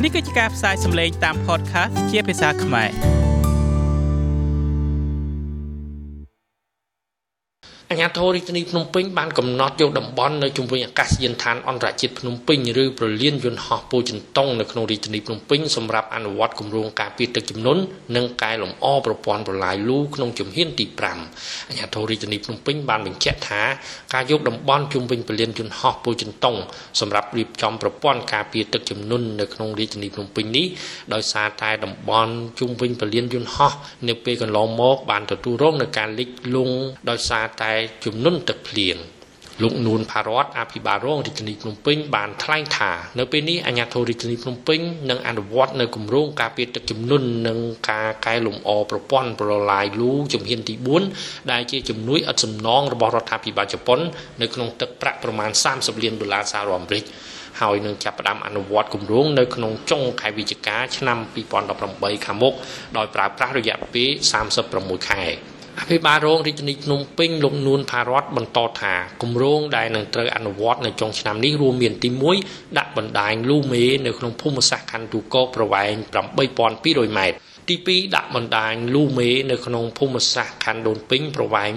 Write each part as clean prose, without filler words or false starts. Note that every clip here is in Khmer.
នេះគឺជាការផ្សាយសម្លេងតាម podcast ជាភាសាខ្មែរអាជ្ញាធររាជធានីភ្នំពេញបានកំណត់យកតំបន់នៅជុំវិញអាកាសយានដ្ឋានអន្តរជាតិភ្នំពេញឬប្រលានយន្តហោះពោធិ៍ចិនតុងនៅក្នុងរាជធានីភ្នំពេញសម្រាប់អនុវត្តគម្រោងការពារទឹកជំនន់និងកែលម្អប្រព័ន្ធប្រឡាយលូក្នុងជំហានទី5អាជ្ញាធររាជធានីភ្នំពេញបានបញ្ជាក់ថាការយកតំបន់ជុំវិញប្រលានយន្តហោះពោធិ៍ចិនតុងសម្រាប់រៀបចំប្រព័ន្ធការពារទឹកជំនន់នៅក្នុងរាជធានីភ្នំពេញនេះដោយសារតែតំបន់ជុំវិញប្រលានយន្តហោះនៅពេលកន្លងមកបានទទួលរងនឹងការលិចលង់ដោយសារតែជំនន់ទឹកភ្លៀងលោកនួនផារតអភិបាលរងរាជធានីភ្នំពេញបានថ្លែងថានៅពេលនេះអាជ្ញាធររាជធានីភ្នំពេញនឹងអនុវត្តនៅគម្រោងការពារទឹកជំនន់និងការកែលម្អប្រព័ន្ធប្រឡាយលូជំហានទី4ដែលជាជំនួយឥតសំណងរបស់រដ្ឋាភិបាលជប៉ុននៅក្នុងទឹកប្រាក់ប្រមាណ$30 លានសហរដ្ឋអាមេរិកហើយនឹងចាប់ផ្ដើមអនុវត្តគម្រោងនៅក្នុងចុងខែវិច្ឆិកាឆ្នាំ2018ខាងមុខដោយប្រើប្រាស់រយៈពេល36ខែអភិបាលរងរាជធានីភ្នំពេញលោកនួនផារតបន្តថាគម្រោងដែលនឹងត្រូវអនុវត្តនៅចុងឆ្នាំនេះរួមមានទី1ដាក់បណ្ដាញលូមេនៅក្នុងភូមិសាស្ត្រខណ្ឌទូកកប្រវែង8200ម៉ែត្រទី2ដាក់បណ្ដាញលូមេនៅក្នុងភូមិសាស្ត្រខណ្ឌដូនពេញប្រវែង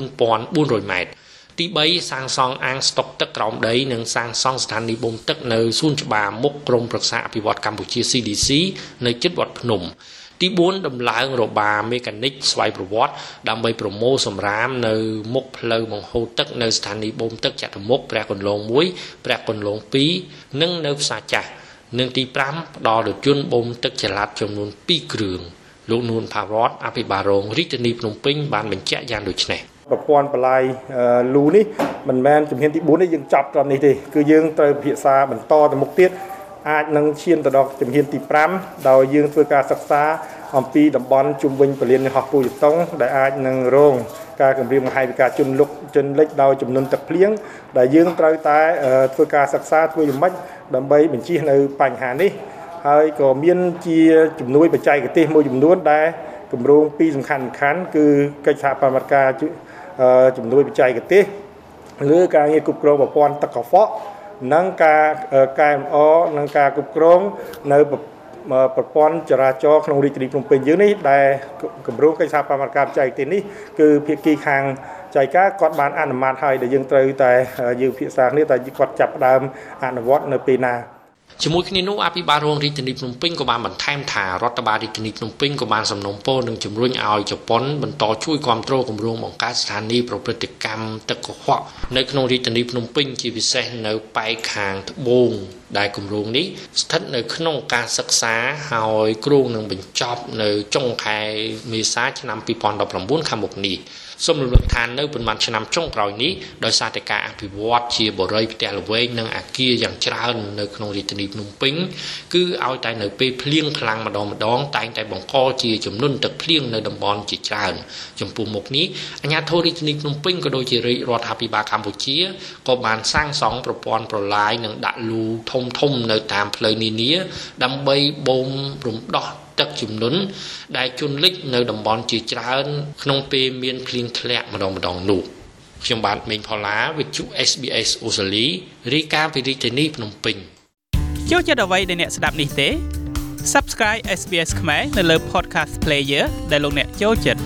4400ម៉ែត្រទី3សាងសង់អាងស្តុកទឹកក្រោមដីនិងសាងសង់ស្ថានីយ៍បូមទឹកនៅសួនច្បារមុខក្រមប្រឹក្សាអភិវឌ្ឍកម្ពុជា CDC នៅជិតវត្តភ្នំទី4ដំឡើងរបាមេកានិកស្វ័យប្រវត្តិដើម្បីប្រមូលសម្រាមនៅមុខផ្លូវបង្ហូរទឹកនៅស្ថានីយ៍បូមទឹកចតុមុខព្រះកន្លង1ព្រះកន្លង2និងនៅផ្សារចាស់និងទី5ផ្ដល់រថយន្តបូមទឹកចល័តចំនួន2គ្រឿងលោកនួនផារតអភិបាលរងរាជធានីភ្នំពេញបានបញ្ជាក់យ៉ាងដូចនេះប្រព័ន្ធបលាយលូនេះមិនមែនជំហានទី4នេះយើងចាប់ត្រឹមនេះទេគឺយើងត្រូវពិភាក្សាបន្តទៅមុខទៀតអាចនឹងឈានទៅដល់ជំហានទី5ដោយយើងធ្វើការសិក្សាអំពីតំបន់ជុំវិញពលានហោះពោធិ៍ចិនតុងដែលអាចនឹងរងការគម្រាមកំហែងពីការជន់លិចដោយចំនួនទឹកភ្លៀងដែលយើងត្រូវតែធ្វើការសិក្សាធ្វើយ៉ាងម៉េចដើម្បីបញ្ជៀសនៅបញ្ហានេះហើយក៏មានជាជំនួយបច្ចេកទេសមួយចំនួនដែលគម្រោងពីរសំខាន់គឺកិច្ចសហប្រតិបត្តិការជំនួយបច្ចេកទេសលើការងារគ្រប់គ្រងប្រព័ន្ធទឹកកខ្វក់និងការកែលម្អនិងការគ្រប់គ្រងនៅប្រព័ន្ធចរាចរណ៍ក្នុងរាជធានីភ្នំពេញយើងនេះដែលគម្រោងកិច្ចសហប្រតិបត្តិការបច្ចេកទេសនេះគឺភាគីខាងចៃការគាត់បានអនុម័តហើយដែលយើងត្រូវតែយើងពិភាក្សាគ្នាតែគាត់ចាប់ផ្ដើមអនុវត្តនៅពេលណាជាមួយគ្នានោះអភិបាលរងរាជធានីភ្នំពេញក៏បានបន្ថែមថារដ្ឋបាលរាជធានីភ្នំពេញក៏បានសំណូមពរនឹងជំរុញឲ្យជប៉ុនបន្តជួយគាំទ្រគម្រោងបង្កើតស្ថានីយ៍ប្រព្រឹត្តកម្មទឹកកខ្វក់នៅក្នុងរាជធានីភ្នំពេញជាពិសេសនៅប៉ែកខាងត្បូងដែលគម្រោងនេះស្ថិតនៅក្នុងការសិក្សាហើយគ្រោងនឹងបញ្ចប់នៅចុងខែមេសាឆ្នាំ2019ខាងមុខនេះសូមរំលឹកថានៅប៉ុន្មានឆ្នាំចុងក្រោយនេះដោយសារតែការអភិវឌ្ឍជាបរិយាផ្ទះល្វែងនិងអាគារយ៉ាងច្រើននៅក្នុងរាជធានីភ្នំពេញគឺឲ្យតែនៅពេលភ្លៀងខ្លាំងម្ដងតែងតែបង្កជាចំនួនទឹកភ្លៀងនៅតំបន់ជាច្រើនចំពោះមុខនេះអាជ្ញាធររាជធានីភ្នំពេញក៏ដូចជារដ្ឋាភិបាលកម្ពុជាក៏បានសាងសង់ប្រព័ន្ធប្រឡាយនិងដាក់លូធំនៅតាមផ្លូវនានាដើម្បីបូមរំដោះទឹកជំនន់ដែលជន់លិចនៅតំបន់ជាច្រើនក្នុងពេលមានភ្លៀងធ្លាក់ម្ដងនោះខ្ញុំបាទមេងផល្លាវិទ្យុ SBS អូស្ត្រាលីរាយការណ៍ពីរាជធានីភ្នំពេញចូលចិត្តអ្វីដែលអ្នកស្ដាប់នេះទេ Subscribe SBS ខ្មែរនៅលើ Podcast Player ដែលលោកអ្នកចូលចិត្ត